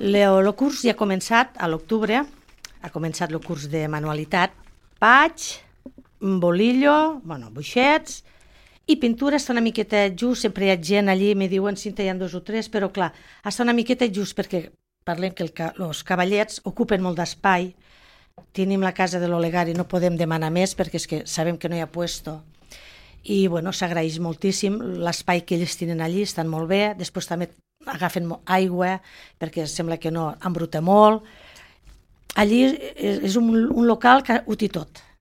El curs ja ha començat a l'octubre, ha començat el curs de manualitat, paig, bolillo, buixets i pintura està una miqueta just, sempre hi ha gent allí, me diuen Cinta hi ha 2 o 3, però clar, està una miqueta just perquè parlem que els cavallets ocupen molt d'espai, tenim la casa de l'Olegari, no podem demanar més perquè és que sabem que no hi ha puesto i s'agraeix moltíssim l'espai que ells tenen allí, estan molt bé, després també agafen aigua perquè sembla que no embruta molt. Allí és un local que ho té tot,